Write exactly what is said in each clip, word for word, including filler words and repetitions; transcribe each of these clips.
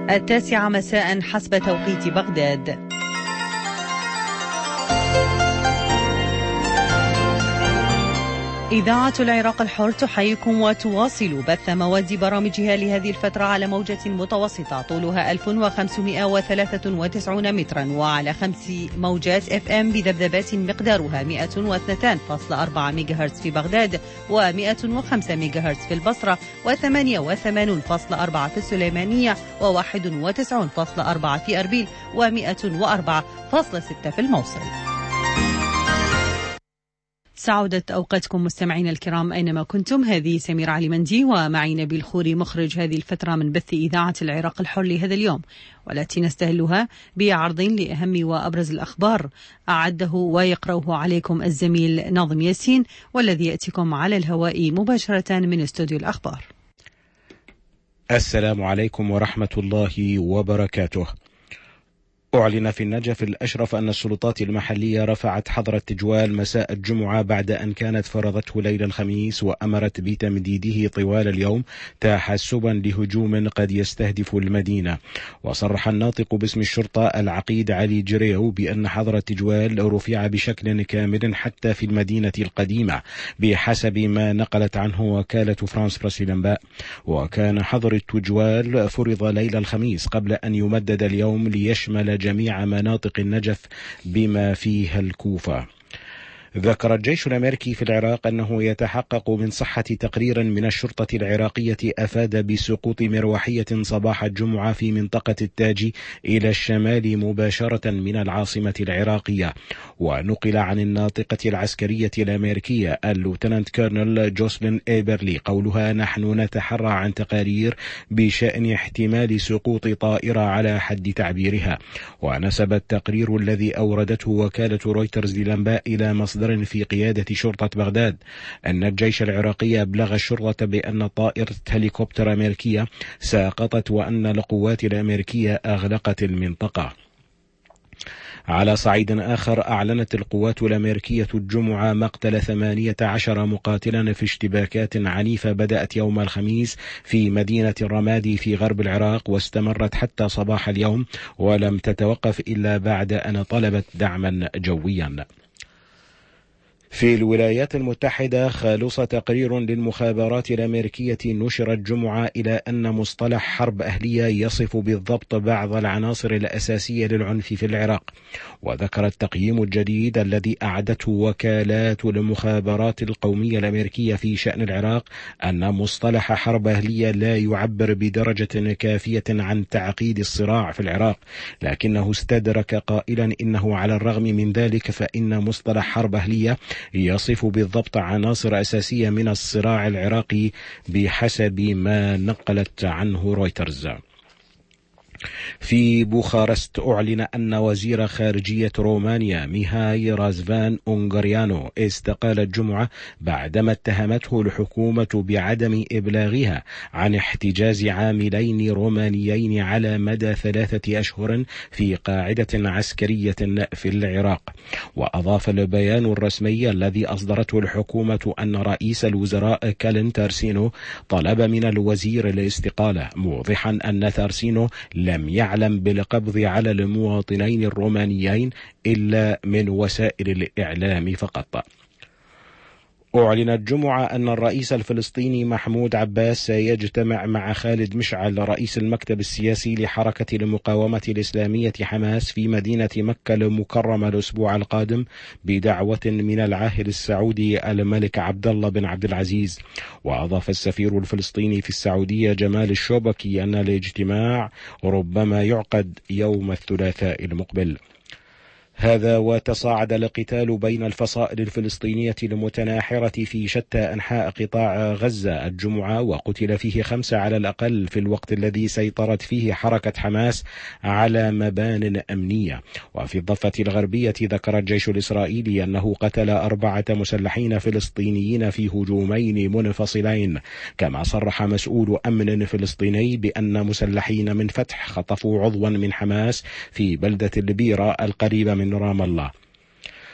التاسعة مساء حسب توقيت بغداد. إذاعة العراق الحر تحييكم وتواصل بث مواد برامجها لهذه الفترة على موجة متوسطة طولها ألف وخمسمائة وثلاثة وتسعين مترا وعلى خمس موجات اف ام بذبذبات مقدارها مئة واثنين فاصلة أربعة ميجاهرتز في بغداد ومئة وخمسة ميجاهرتز في البصرة وثمانية وثمانين فاصلة أربعة في السليمانية وواحد وتسعين فاصلة أربعة في أربيل ومئة وأربعة فاصلة ستة في الموصل. سعودت أوقاتكم مستمعين الكرام أينما كنتم. هذه سمير علي مندي ومعي نبيل خوري مخرج هذه الفترة من بث إذاعة العراق الحر لهذا اليوم، والتي نستهلها بعرض لأهم وأبرز الأخبار أعده ويقرأه عليكم الزميل ناظم ياسين، والذي يأتيكم على الهواء مباشرة من استوديو الأخبار. السلام عليكم ورحمة الله وبركاته. أعلن في النجف الأشرف أن السلطات المحلية رفعت حظر التجوال مساء الجمعة بعد أن كانت فرضته ليلة الخميس، وأمرت بتمديده طوال اليوم تحسبا لهجوم قد يستهدف المدينة. وصرح الناطق باسم الشرطة العقيد علي جريو بأن حظر التجوال رفع بشكل كامل حتى في المدينة القديمة بحسب ما نقلت عنه وكالة فرانس بريس الأنباء. وكان حظر التجوال فرض ليلة الخميس قبل أن يمدد اليوم ليشمل جميع مناطق النجف بما فيها الكوفة. ذكر الجيش الأمريكي في العراق أنه يتحقق من صحة تقرير من الشرطة العراقية أفاد بسقوط مروحية صباح الجمعة في منطقة التاج إلى الشمال مباشرة من العاصمة العراقية. ونقل عن الناطقة العسكرية الأمريكية اللوتنانت كولونيل جوسلين إيبرلي قولها: نحن نتحرى عن تقارير بشأن احتمال سقوط طائرة على حد تعبيرها. ونسب التقرير الذي أوردته وكالة رويترز للأنباء إلى مصدر في قيادة شرطة بغداد أن الجيش العراقي أبلغ الشرطة بأن طائرة هليكوبتر أمريكية سقطت وأن القوات الأمريكية أغلقت المنطقة. على صعيد آخر، أعلنت القوات الأمريكية الجمعة مقتل ثمانية عشر مقاتلا في اشتباكات عنيفة بدأت يوم الخميس في مدينة الرمادي في غرب العراق، واستمرت حتى صباح اليوم ولم تتوقف إلا بعد أن طلبت دعما جويا. في الولايات المتحدة، خالص تقرير للمخابرات الأمريكية نشر الجمعة إلى أن مصطلح حرب أهلية يصف بالضبط بعض العناصر الأساسية للعنف في العراق. وذكر التقييم الجديد الذي أعدته وكالات المخابرات القومية الأمريكية في شأن العراق أن مصطلح حرب أهلية لا يعبر بدرجة كافية عن تعقيد الصراع في العراق، لكنه استدرك قائلا إنه على الرغم من ذلك فإن مصطلح حرب أهلية يصف بالضبط عناصر أساسية من الصراع العراقي بحسب ما نقلت عنه رويترز. في بوخارست، أعلن أن وزير خارجية رومانيا ميهاي رازفان أونغريانو استقال الجمعة بعدما اتهمته الحكومة بعدم إبلاغها عن احتجاز عاملين رومانيين على مدى ثلاثة أشهر في قاعدة عسكرية في العراق. وأضاف البيان الرسمي الذي أصدرته الحكومة أن رئيس الوزراء كالين تارسينو طلب من الوزير الاستقالة، موضحا أن تارسينو لم يعلم بالقبض على المواطنين الرومانيين إلا من وسائل الإعلام فقط. أعلن الجمعة أن الرئيس الفلسطيني محمود عباس سيجتمع مع خالد مشعل رئيس المكتب السياسي لحركة المقاومة الإسلامية حماس في مدينة مكة المكرمة الأسبوع القادم بدعوة من العاهل السعودي الملك عبد الله بن عبد العزيز. وأضاف السفير الفلسطيني في السعودية جمال الشوبكي أن الاجتماع ربما يعقد يوم الثلاثاء المقبل. هذا وتصاعد القتال بين الفصائل الفلسطينية المتناحرة في شتى أنحاء قطاع غزة الجمعة، وقتل فيه خمسة على الأقل في الوقت الذي سيطرت فيه حركة حماس على مبان أمنية. وفي الضفة الغربية، ذكر الجيش الإسرائيلي أنه قتل أربعة مسلحين فلسطينيين في هجومين منفصلين. كما صرح مسؤول أمن فلسطيني بأن مسلحين من فتح خطفوا عضوا من حماس في بلدة البيرة القريبة من رام الله.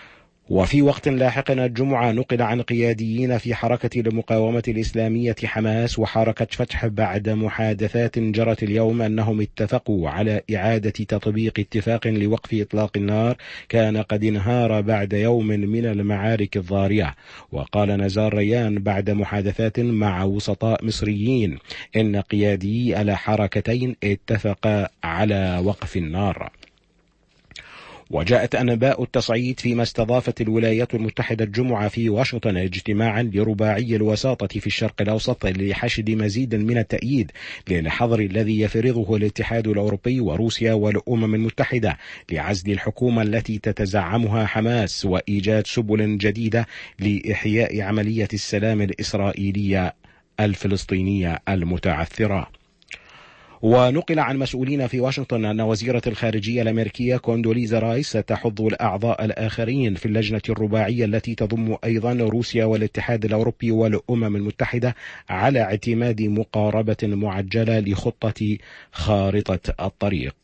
وفي وقت لاحق الجمعة نقل عن قياديين في حركة المقاومة الإسلامية حماس وحركة فتح بعد محادثات جرت اليوم أنهم اتفقوا على إعادة تطبيق اتفاق لوقف إطلاق النار كان قد انهار بعد يوم من المعارك الضارية. وقال نزار ريان بعد محادثات مع وسطاء مصريين إن قيادي الحركتين اتفقا على وقف النار. وجاءت أنباء التصعيد فيما استضافت الولايات المتحدة الجمعة في واشنطن اجتماعا لرباعي الوساطة في الشرق الأوسط لحشد مزيد من التأييد للحظر الذي يفرضه الاتحاد الأوروبي وروسيا والأمم المتحدة لعزل الحكومة التي تتزعمها حماس وإيجاد سبل جديدة لإحياء عملية السلام الإسرائيلية الفلسطينية المتعثرة. ونقل عن مسؤولين في واشنطن أن وزيرة الخارجية الأمريكية كوندوليزا رايس ستحض الأعضاء الآخرين في اللجنة الرباعية التي تضم أيضا روسيا والاتحاد الأوروبي والأمم المتحدة على اعتماد مقاربة معجلة لخطة خارطة الطريق.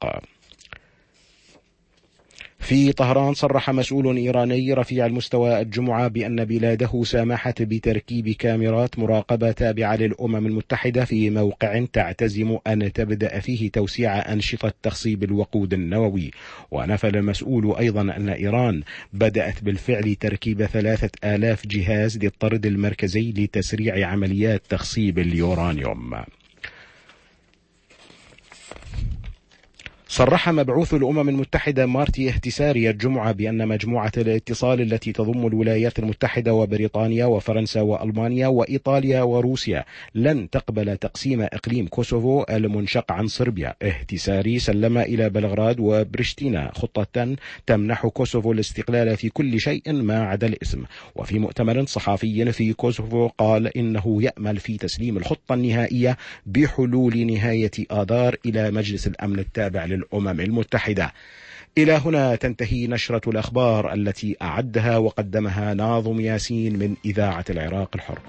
في طهران صرح مسؤول إيراني رفيع المستوى الجمعة بأن بلاده سامحت بتركيب كاميرات مراقبة تابعة للأمم المتحدة في موقع تعتزم أن تبدأ فيه توسيع أنشطة تخصيب الوقود النووي. ونفى المسؤول أيضا أن إيران بدأت بالفعل تركيب ثلاثة آلاف جهاز للطرد المركزي لتسريع عمليات تخصيب اليورانيوم. صرح مبعوث الأمم المتحدة مارتي اهتساري الجمعة بأن مجموعة الاتصال التي تضم الولايات المتحدة وبريطانيا وفرنسا وألمانيا وإيطاليا وروسيا لن تقبل تقسيم إقليم كوسوفو المنشق عن صربيا. اهتساري سلم إلى بلغراد وبريشتينا خطة تمنح كوسوفو الاستقلال في كل شيء ما عدا الاسم. وفي مؤتمر صحفي في كوسوفو قال إنه يأمل في تسليم الخطة النهائية بحلول نهاية آذار إلى مجلس الأمن التابع للأمم المتحدة. إلى هنا تنتهي نشرة الأخبار التي أعدها وقدمها ناظم ياسين من إذاعة العراق الحر.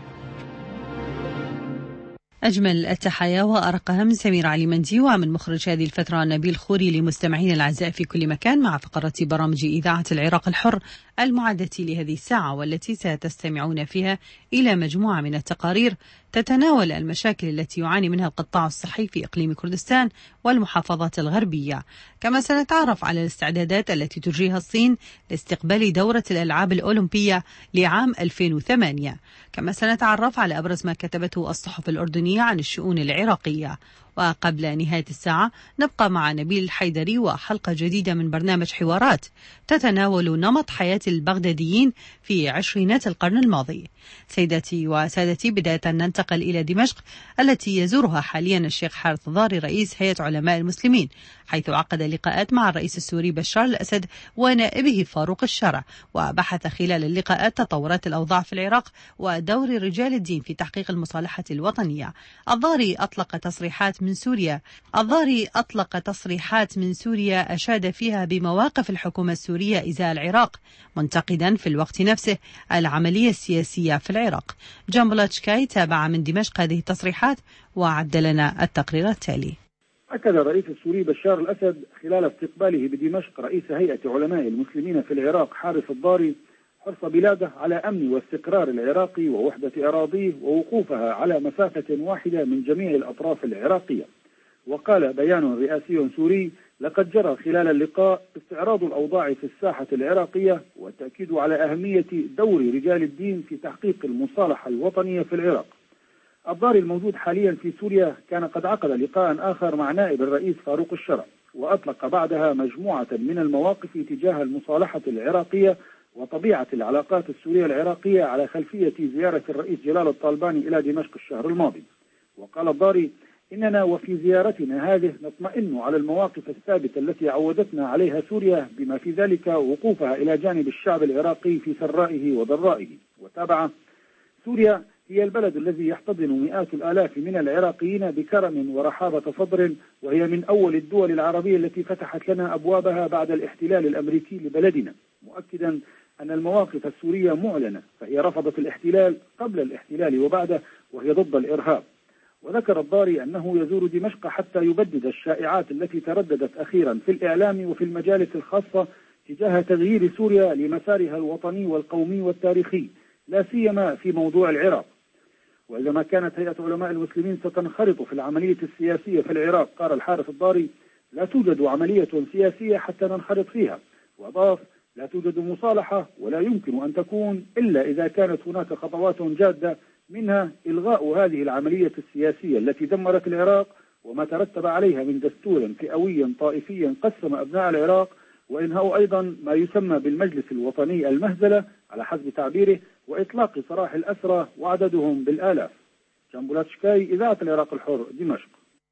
أجمل التحايا وأرقها من سمير علي مندي ومن مخرج هذه الفترة نبيل خوري لمستمعين الأعزاء في كل مكان مع فقرة برامج إذاعة العراق الحر المعدة لهذه الساعة والتي ستستمعون فيها إلى مجموعة من التقارير تتناول المشاكل التي يعاني منها القطاع الصحي في إقليم كردستان والمحافظات الغربية. كما سنتعرف على الاستعدادات التي تجريها الصين لاستقبال دورة الألعاب الأولمبية لعام ألفين وثمانية. كما سنتعرف على أبرز ما كتبته الصحف الأردنية عن الشؤون العراقية. وقبل نهاية الساعة نبقى مع نبيل الحيدري وحلقة جديدة من برنامج حوارات تتناول نمط حياة البغداديين في عشرينات القرن الماضي. سيداتي وسادتي، بداية ننتقل إلى دمشق التي يزورها حاليا الشيخ حارث ضاري رئيس هيئة علماء المسلمين، حيث عقد لقاءات مع الرئيس السوري بشار الأسد ونائبه فاروق الشرع، وبحث خلال اللقاءات تطورات الأوضاع في العراق ودور رجال الدين في تحقيق المصالحة الوطنية. الضاري أطلق تصريحات من سوريا الضاري أطلق تصريحات من سوريا أشاد فيها بمواقف الحكومة السورية إزاء العراق، منتقدا في الوقت نفسه العملية السياسية في العراق. جامبلاتشكاي تابع من دمشق هذه التصريحات وعد لنا التقرير التالي. أكد الرئيس السوري بشار الأسد خلال استقباله بدمشق رئيس هيئة علماء المسلمين في العراق حارث الضاري حرص بلاده على أمن واستقرار العراق ووحدة أراضيه ووقوفها على مسافة واحدة من جميع الأطراف العراقية. وقال بيان رئاسي سوري: لقد جرى خلال اللقاء استعراض الأوضاع في الساحة العراقية والتأكيد على أهمية دور رجال الدين في تحقيق المصالحة الوطنية في العراق. الضاري الموجود حاليا في سوريا كان قد عقد لقاء آخر مع نائب الرئيس فاروق الشرع، وأطلق بعدها مجموعة من المواقف تجاه المصالحة العراقية وطبيعة العلاقات السورية العراقية على خلفية زيارة الرئيس جلال الطالباني إلى دمشق الشهر الماضي. وقال الضاري: إننا وفي زيارتنا هذه نطمئن على المواقف الثابتة التي عودتنا عليها سوريا، بما في ذلك وقوفها إلى جانب الشعب العراقي في سرائه وضرائه. وتابع: سوريا هي البلد الذي يحتضن مئات الآلاف من العراقيين بكرم ورحابة صدر، وهي من أول الدول العربية التي فتحت لنا أبوابها بعد الاحتلال الأمريكي لبلدنا، مؤكدا أن المواقف السورية معلنة، فهي رفضت الاحتلال قبل الاحتلال وبعده، وهي ضد الإرهاب. وذكر الضاري أنه يزور دمشق حتى يبدد الشائعات التي ترددت أخيرا في الإعلام وفي المجالس الخاصة تجاه تغيير سوريا لمسارها الوطني والقومي والتاريخي، لا سيما في موضوع العراق. وإذا ما كانت هيئة علماء المسلمين ستنخرط في العملية السياسية في العراق، قال الحارث الضاري: لا توجد عملية سياسية حتى ننخرط فيها. وأضاف: لا توجد مصالحة ولا يمكن أن تكون إلا إذا كانت هناك خطوات جادة، منها إلغاء هذه العملية السياسية التي دمرت العراق وما ترتب عليها من دستور فئوي طائفي قسم أبناء العراق، وإنهاء أيضا ما يسمى بالمجلس الوطني المهزلة على حسب تعبيره، وإطلاق سراح الأسرى وعددهم بالآلاف. جنبولات شكاي، إذاعة العراق الحر، دمشق.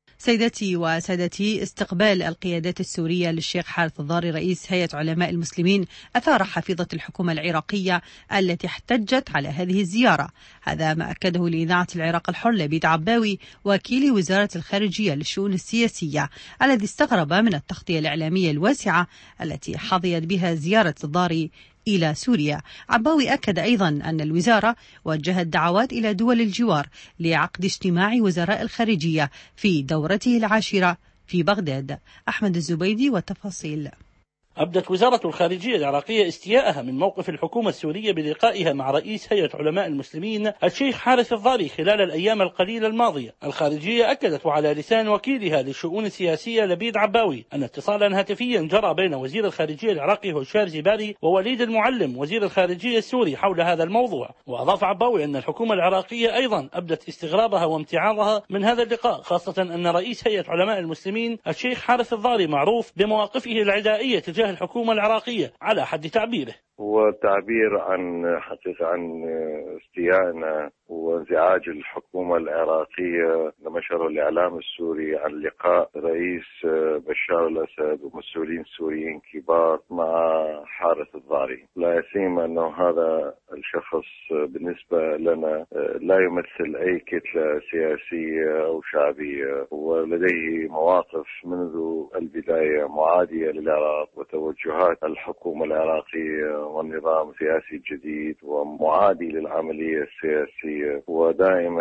سيدتي وسادتي، استقبال القيادات السورية للشيخ حارث الضاري رئيس هيئة علماء المسلمين أثار حفيظة الحكومة العراقية التي احتجت على هذه الزيارة. هذا ما أكده لإذاعة العراق الحر لبيد عباوي وكيل وزارة الخارجية للشؤون السياسية، الذي استغرب من التغطية الإعلامية الواسعة التي حظيت بها زيارة الضاري إلى سوريا. عباوي أكد أيضا أن الوزارة وجهت دعوات إلى دول الجوار لعقد اجتماع وزراء الخارجية في دورته العاشرة في بغداد. أحمد الزبيدي والتفاصيل. أبدت وزارة الخارجية العراقية استياءها من موقف الحكومة السورية بلقائها مع رئيس هيئة علماء المسلمين الشيخ حارث الضاري خلال الأيام القليلة الماضية. الخارجية أكدت وعلى لسان وكيلها للشؤون السياسية لبيد عباوي أن اتصالا هاتفيا جرى بين وزير الخارجية العراقي هشام زباري ووليد المعلم وزير الخارجية السوري حول هذا الموضوع. وأضاف عباوي أن الحكومة العراقية أيضا أبدت استغرابها وامتعاضها من هذا اللقاء، خاصة أن رئيس هيئة علماء المسلمين الشيخ حارث الضاري معروف بمواقفه العدائية تجاه الحكومة العراقية على حد تعبيره. والتعبير عن حقيقة عن استيائنا وانزعاج الحكومة العراقية نشر الإعلام السوري عن لقاء رئيس بشار الأسد ومسؤولين سوريين كبار مع حارث الضاري، لا سيما أنه هذا الشخص بالنسبة لنا لا يمثل أي كتلة سياسية أو شعبية، ولديه مواقف منذ البداية معادية للعراق وتوجهات الحكومة العراقية والنظام السياسي الجديد ومعادي للعملية السياسية، ودائما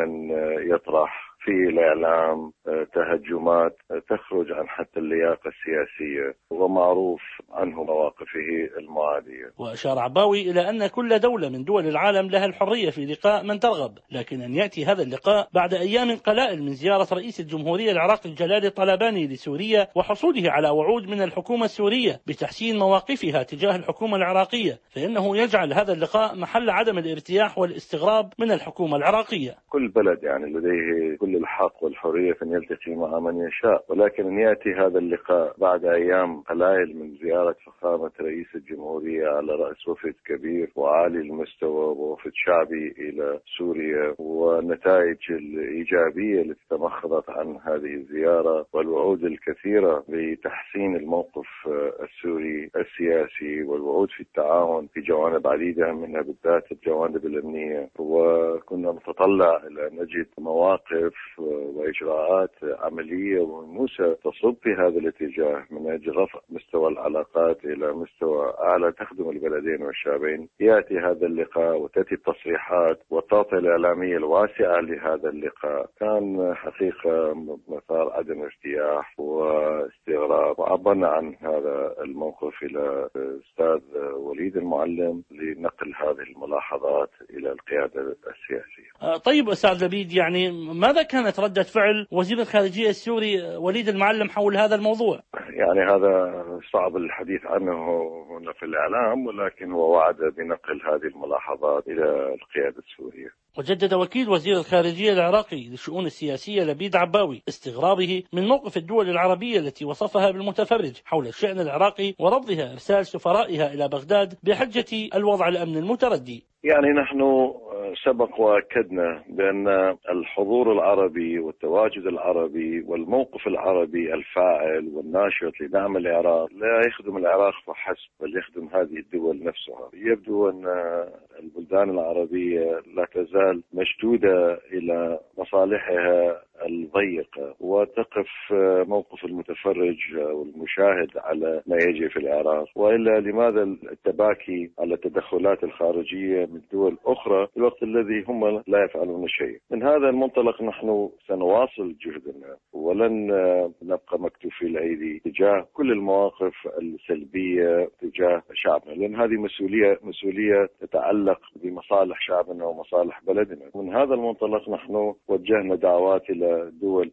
يطرح في الإعلام تهجمات تخرج عن حتى اللياقة السياسية، ومعروف عنه مواقفه المعادية. وأشار عباوي إلى أن كل دولة من دول العالم لها الحرية في لقاء من ترغب، لكن أن يأتي هذا اللقاء بعد أيام قلائل من زيارة رئيس الجمهورية العراقي الجلال الطلباني لسوريا وحصوله على وعود من الحكومة السورية بتحسين مواقفها تجاه الحكومة العراقية، فإنه يجعل هذا اللقاء محل عدم الارتياح والاستغراب من الحكومة العراقية. كل بلد يعني لديه كل الحق والحرية في أن يلتقي مع من يشاء، ولكن أن يأتي هذا اللقاء بعد أيام قلائل من زيارة فخامة رئيس الجمهورية على رأس وفد كبير وعالي المستوى ووفد شعبي إلى سوريا، والنتائج الإيجابية التي تمخضت عن هذه الزيارة والوعود الكثيرة بتحسين الموقف السوري السياسي والوعود في التعاون في جوانب عديدة منها بالذات الجوانب الأمنية، وكنا نتطلع إلى أن نجد مواقف وإجراءات عملية وملموسة تصب في هذا الاتجاه من أجل رفع مستوى العلاقات إلى مستوى أعلى تخدم البلدين والشعبين. يأتي هذا اللقاء وتأتي التصريحات والتغطية الإعلامية الواسعة لهذا اللقاء، كان حقيقة مثار عدم ارتياح واستغراب، وعبرنا عن هذا الموقف إلى الأستاذ وليد المعلم لنقل هذه الملاحظات إلى القيادة السياسية. طيب أستاذ لبيد، يعني ماذا كانت ردة فعل وزير الخارجية السوري وليد المعلم حول هذا الموضوع؟ يعني هذا صعب الحديث عنه هنا في الإعلام، ولكن هو وعد بنقل هذه الملاحظات إلى القيادة السورية. وجدد وكيل وزير الخارجية العراقي للشؤون السياسية لبيد عباوي استغرابه من موقف الدول العربية التي وصفها بالمتفرج حول الشأن العراقي ورفضها إرسال سفرائها إلى بغداد بحجة الوضع الأمن المتردي. يعني نحن سبق وأكدنا بأن الحضور العربي والتواجد العربي والموقف العربي الفاعل والناشط لدعم العراق لا يخدم العراق فحسب، بل يخدم هذه الدول نفسها. يبدو أن البلدان العربية لا تزال مشدودة إلى مصالحها الضيقة وتقف موقف المتفرج والمشاهد على ما يجري في العراق، وإلا لماذا التباكي على التدخلات الخارجية من دول أخرى في الوقت الذي هم لا يفعلون شيء؟ من هذا المنطلق نحن سنواصل جهدنا ولن نبقى مكتوفي الأيدي تجاه كل المواقف السلبية تجاه شعبنا، لأن هذه مسؤولية مسؤولية تتعلق بمصالح شعبنا ومصالح بلدنا. من هذا المنطلق نحن وجهنا دعوات إلى دول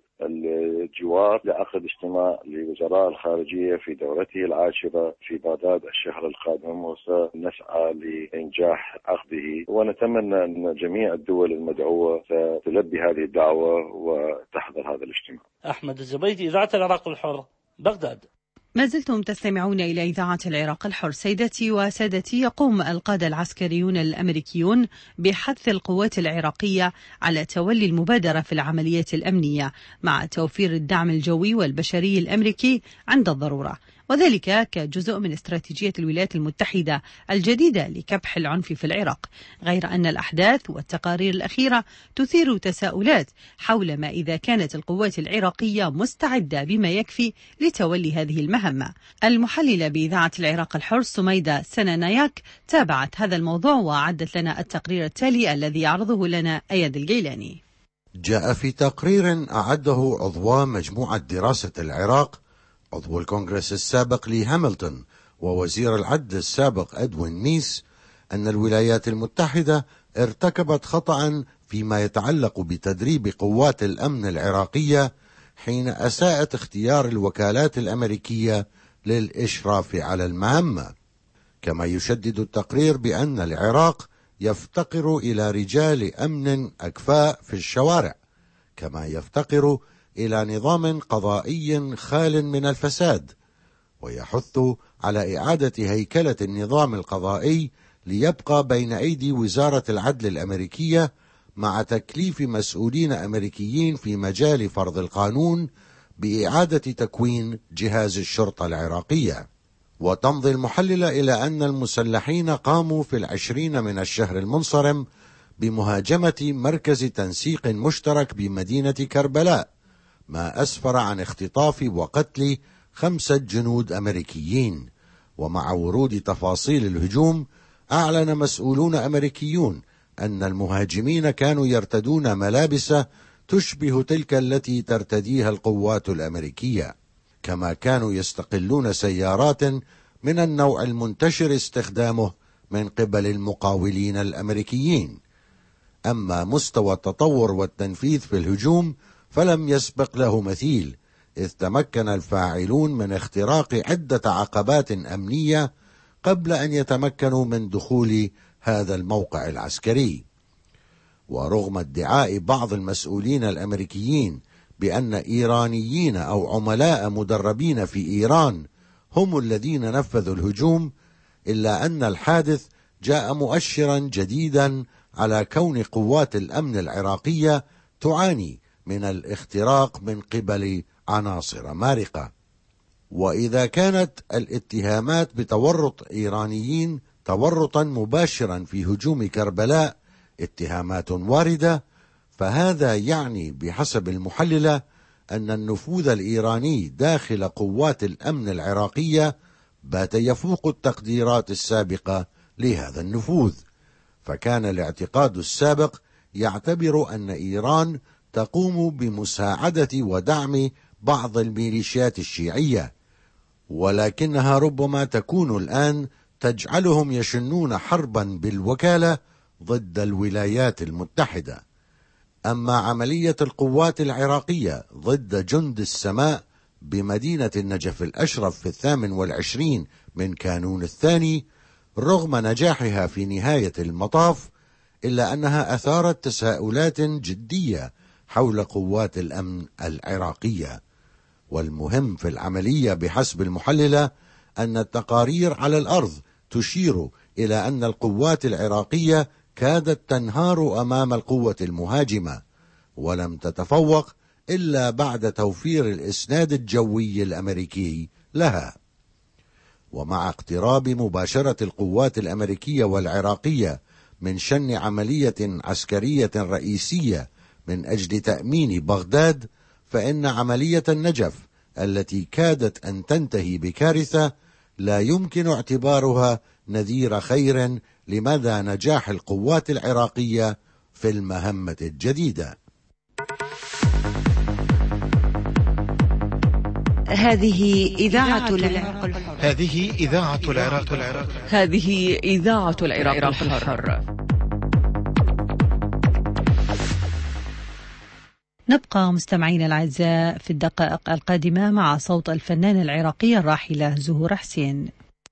الجوار لعقد اجتماع لوزراء الخارجية في دورته العاشرة في بغداد الشهر القادم، وسنسعى لإنجاح عقده، ونتمنى أن جميع الدول المدعوة ستلبي هذه الدعوة وتحضر هذا الاجتماع. أحمد الزبيدي، إذاعة العراق الحر، بغداد. ما زلتم تستمعون إلى إذاعة العراق الحر. سيدتي وسادتي، يقوم القادة العسكريون الأمريكيون بحث القوات العراقية على تولي المبادرة في العمليات الأمنية مع توفير الدعم الجوي والبشري الأمريكي عند الضرورة، وذلك كجزء من استراتيجية الولايات المتحدة الجديدة لكبح العنف في العراق، غير أن الأحداث والتقارير الأخيرة تثير تساؤلات حول ما إذا كانت القوات العراقية مستعدة بما يكفي لتولي هذه المهمة. المحللة بإذاعة العراق الحر سميدة سناناياك تابعت هذا الموضوع وأعدت لنا التقرير التالي الذي يعرضه لنا أياد الجيلاني. جاء في تقرير أعده عضو مجموعة دراسة العراق عضو الكونغرس السابق لي هاملتون ووزير العدل السابق أدوين ميس أن الولايات المتحدة ارتكبت خطأ فيما يتعلق بتدريب قوات الأمن العراقية حين أساءت اختيار الوكالات الأمريكية للإشراف على المهمة. كما يشدد التقرير بأن العراق يفتقر إلى رجال أمن أكفاء في الشوارع، كما يفتقر إلى نظام قضائي خال من الفساد، ويحث على إعادة هيكلة النظام القضائي ليبقى بين أيدي وزارة العدل الأمريكية مع تكليف مسؤولين أمريكيين في مجال فرض القانون بإعادة تكوين جهاز الشرطة العراقية. وتمضي المحللة إلى أن المسلحين قاموا في العشرين من الشهر المنصرم بمهاجمة مركز تنسيق مشترك بمدينة كربلاء، ما أسفر عن اختطاف وقتل خمسة جنود أمريكيين. ومع ورود تفاصيل الهجوم، أعلن مسؤولون أمريكيون أن المهاجمين كانوا يرتدون ملابس تشبه تلك التي ترتديها القوات الأمريكية، كما كانوا يستقلون سيارات من النوع المنتشر استخدامه من قبل المقاولين الأمريكيين. أما مستوى التطور والتنفيذ في الهجوم فلم يسبق له مثيل، إذ تمكن الفاعلون من اختراق عدة عقبات أمنية قبل أن يتمكنوا من دخول هذا الموقع العسكري. ورغم ادعاء بعض المسؤولين الأمريكيين بأن إيرانيين أو عملاء مدربين في إيران هم الذين نفذوا الهجوم، إلا أن الحادث جاء مؤشرا جديدا على كون قوات الأمن العراقية تعاني من الاختراق من قبل عناصر مارقة. وإذا كانت الاتهامات بتورط إيرانيين تورطا مباشرا في هجوم كربلاء اتهامات واردة، فهذا يعني بحسب المحللة أن النفوذ الإيراني داخل قوات الأمن العراقية بات يفوق التقديرات السابقة لهذا النفوذ. فكان الاعتقاد السابق يعتبر أن إيران تقوم بمساعدة ودعم بعض الميليشيات الشيعية، ولكنها ربما تكون الآن تجعلهم يشنون حربا بالوكالة ضد الولايات المتحدة. أما عملية القوات العراقية ضد جند السماء بمدينة النجف الأشرف في الثامن والعشرين من كانون الثاني، رغم نجاحها في نهاية المطاف، إلا أنها أثارت تساؤلات جدية حول قوات الأمن العراقية. والمهم في العملية بحسب المحللة أن التقارير على الأرض تشير إلى أن القوات العراقية كادت تنهار أمام القوة المهاجمة، ولم تتفوق إلا بعد توفير الإسناد الجوي الأمريكي لها. ومع اقتراب مباشرة القوات الأمريكية والعراقية من شن عملية عسكرية رئيسية من أجل تأمين بغداد، فإن عملية النجف التي كادت أن تنتهي بكارثة لا يمكن اعتبارها نذير خير لمدى نجاح القوات العراقية في المهمة الجديدة. هذه إذاعة العراق الحر. هذه إذاعة العراق الحر. هذه إذاعة العراق الحر. نبقى مستمعين الأعزاء في الدقائق القادمة مع صوت الفنانة العراقية الراحلة زهور حسين.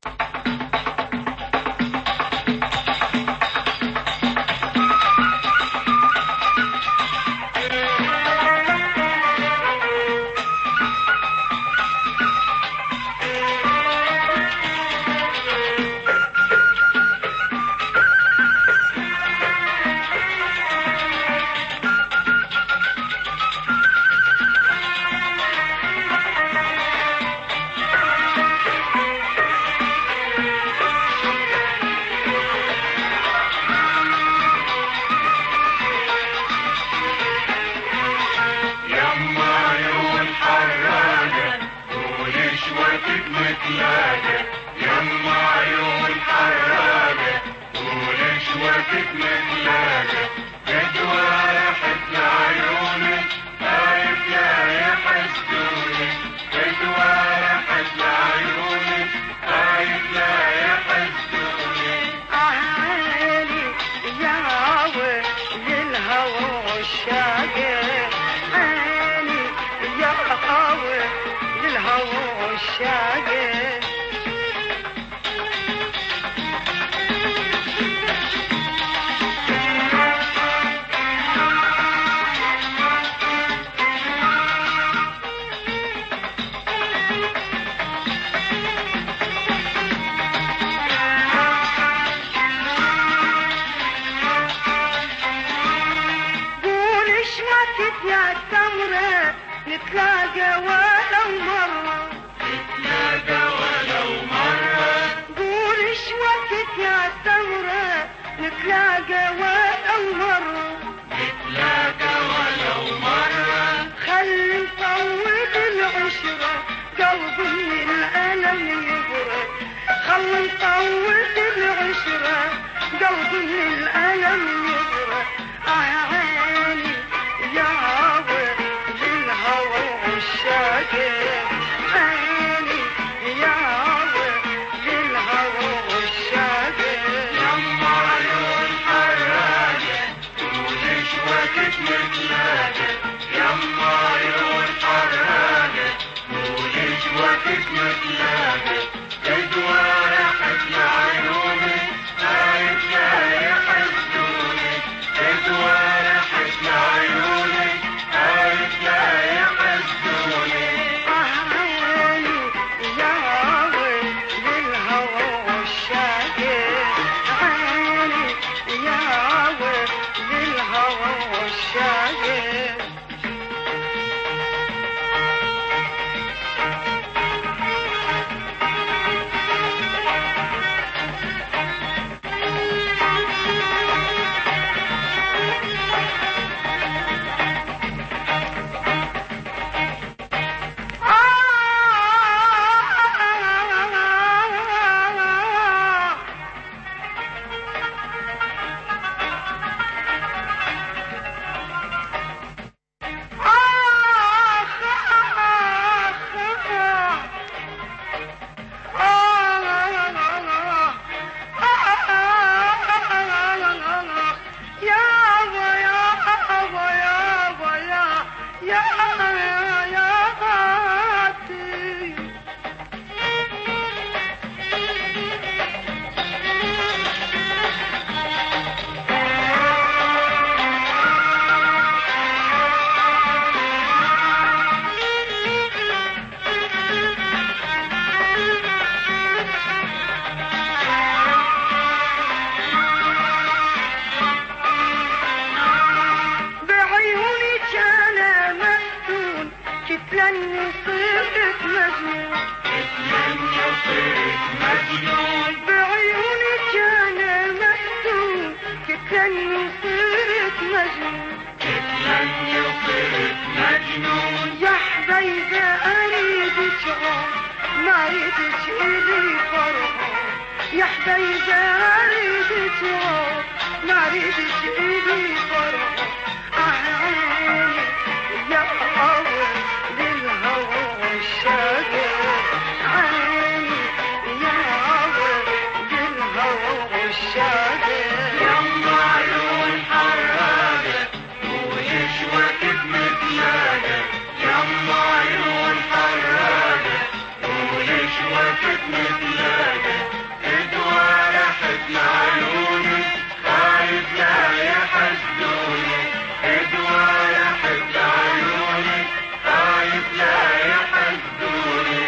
نتلاقى ولو مرة، نتلاقى ولو مرة، قول ايش وقت يا سمرة، نتلاقى ولو مرة، نتلاقى ولو مرة، خلي نفوت العشرة قلب من الألم يبرد، خلي نفوت العشرة قلب من الألم يبرد، آه عيني يا عوض للهوى والشاقي، عيني يا عوض للهوى والشاقي، يما عيون حراقة وليش وقت نتلاقى، يما عيون حراقة وليش وقت نتلاقى، قدوة راحت لعيوني خايف لا يحسدوني، قدوة راحت لعيوني خايف لا يحسدوني، آه عيني يا عوض للهوى والشاقي، عيني يا عوض للهوى والشاقي. تتلني وصرت مجنون تتلني وصرت مجنون يا حبيبة أريد شعور ما ريدش إلي فرحان يا حبيبة أريد شعور ما ريدش إلي فرحان أهاني يا أول للهوى والشجر عيني يا أول للهوى والشجر يما عيون حرادة ويشوى كتمة لاجة يما عيون حرادة ويشوى كتمة لاجة ادوى رحت لعيوني خايف لا يحسدوني ادوى رحت لعيوني خايف لا يحسدوني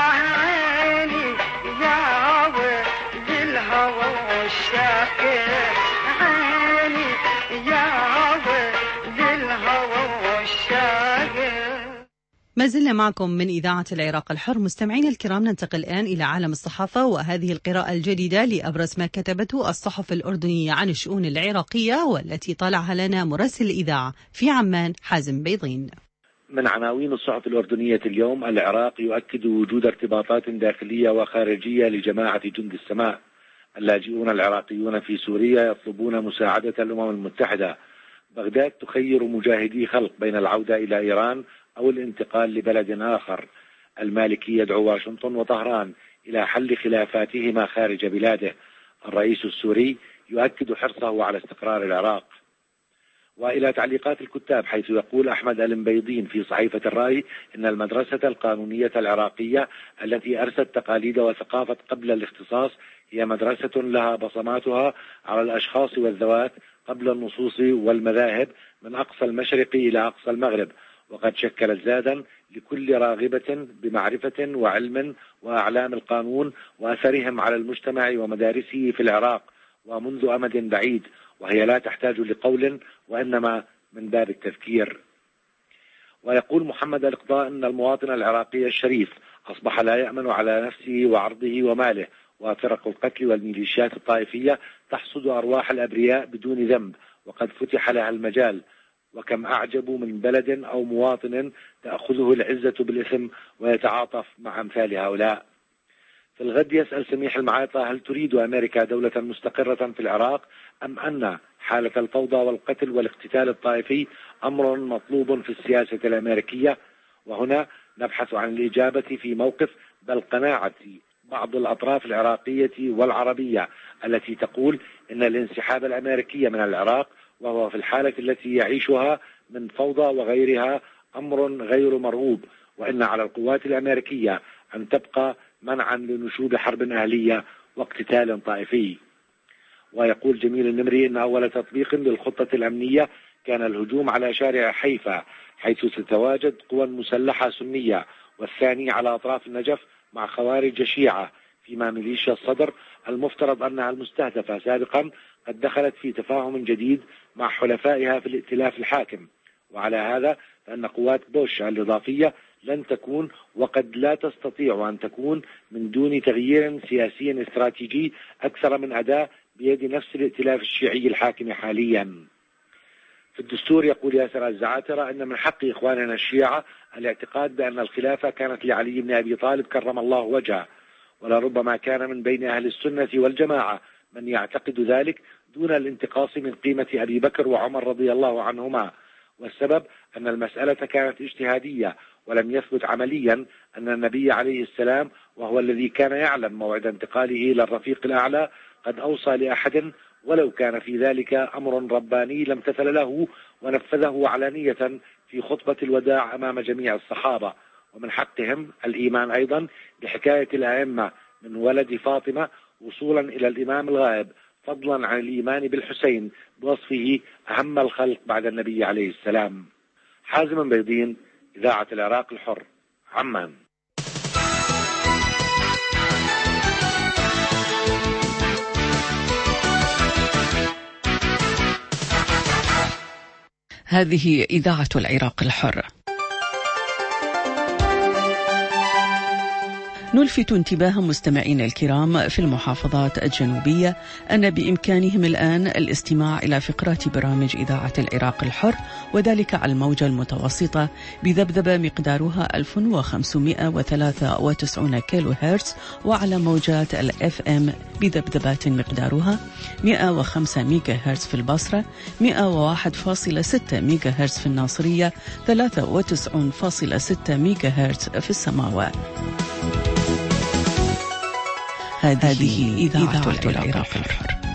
عيني يا عوى للهوى والشاكر عيني يا عوى للهوى والشاكر. ما زلنا معكم من إذاعة العراق الحر. مستمعين الكرام، ننتقل الآن إلى عالم الصحافة، وهذه القراءة الجديدة لأبرز ما كتبته الصحف الأردنية عن الشؤون العراقية، والتي طلعها لنا مراسل الإذاعة في عمان حازم بيضين. من عناوين الصحف الأردنية اليوم: العراق يؤكد وجود ارتباطات داخلية وخارجية لجماعة جند السماء. اللاجئون العراقيون في سوريا يطلبون مساعدة الأمم المتحدة. بغداد تخير مجاهدي خلق بين العودة إلى إيران أو الانتقال لبلد آخر. المالكي يدعو واشنطن وطهران إلى حل خلافاتهما خارج بلاده. الرئيس السوري يؤكد حرصه على استقرار العراق. وإلى تعليقات الكتاب، حيث يقول أحمد المبيضين في صحيفة الرأي إن المدرسة القانونية العراقية التي أرست تقاليد وثقافة قبل الاختصاص هي مدرسة لها بصماتها على الأشخاص والذوات قبل النصوص والمذاهب من أقصى المشرق إلى أقصى المغرب، وقد شكلت زادا لكل راغبة بمعرفة وعلم وأعلام القانون وأثرهم على المجتمع ومدارسه في العراق ومنذ أمد بعيد، وهي لا تحتاج لقول وإنما من باب التذكير. ويقول محمد الإقضاء أن المواطن العراقي الشريف أصبح لا يأمن على نفسه وعرضه وماله، وفرق القتل والميليشيات الطائفية تحصد أرواح الأبرياء بدون ذنب وقد فتح لها المجال. وكم أعجب من بلد أو مواطن تأخذه العزة بالإثم ويتعاطف مع أمثال هؤلاء. في الغد يسأل سميح المعايطة: هل تريد أمريكا دولة مستقرة في العراق، أم أن حالة الفوضى والقتل والاقتتال الطائفي أمر مطلوب في السياسة الأمريكية؟ وهنا نبحث عن الإجابة في موقف بل قناعة بعض الأطراف العراقية والعربية التي تقول إن الانسحاب الأمريكي من العراق وهو في الحالة التي يعيشها من فوضى وغيرها أمر غير مرغوب، وإن على القوات الأمريكية أن تبقى منعا لنشوب حرب أهلية واقتتال طائفي. ويقول جميل النمري إن أول تطبيق للخطة الأمنية كان الهجوم على شارع حيفا حيث تتواجد قوى مسلحة سنية، والثاني على أطراف النجف مع خوارج شيعة، فيما ميليشيا الصدر المفترض أنها المستهدفة سابقا قد دخلت في تفاهم جديد مع حلفائها في الائتلاف الحاكم. وعلى هذا فإن قوات بوش الإضافية لن تكون وقد لا تستطيع أن تكون من دون تغيير سياسي استراتيجي أكثر من أداء بيد نفس الائتلاف الشيعي الحاكم حاليا. في الدستور يقول ياسر الزعاترة أن من حق إخواننا الشيعة الاعتقاد بأن الخلافة كانت لعلي بن أبي طالب كرم الله وجهه، ولربما كان من بين أهل السنة والجماعة من يعتقد ذلك دون الانتقاص من قيمة أبي بكر وعمر رضي الله عنهما. والسبب أن المسألة كانت اجتهادية، ولم يثبت عمليا أن النبي عليه السلام وهو الذي كان يعلم موعد انتقاله إلى الرفيق الأعلى قد أوصى لأحد ولو كان في ذلك أمر رباني لم تثل له ونفذه علانية في خطبة الوداع أمام جميع الصحابة. ومن حقهم الإيمان أيضا بحكاية الأئمة من ولد فاطمة وصولا إلى الإمام الغائب، فضلا عن الإيمان بالحسين بوصفه أهم الخلق بعد النبي عليه السلام. حازم بيضين، إذاعة العراق الحر، عمان. هذه إذاعة العراق الحر. نلفت انتباه مستمعين الكرام في المحافظات الجنوبية أن بإمكانهم الآن الاستماع إلى فقرات برامج إذاعة العراق الحر، وذلك على الموجة المتوسطة بذبذبة مقدارها ألف وخمسمائة وثلاثة وتسعين كيلو هرتز، وعلى موجات الأف أم بذبذبات مقدارها مئة وخمسة ميجا هرتز في البصرة، مئة وواحد فاصلة ستة ميجا هرتز في الناصرية، ثلاثة وتسعين فاصلة ستة ميجا هرتز في السماوات. هذه إذاعة العراق الحر.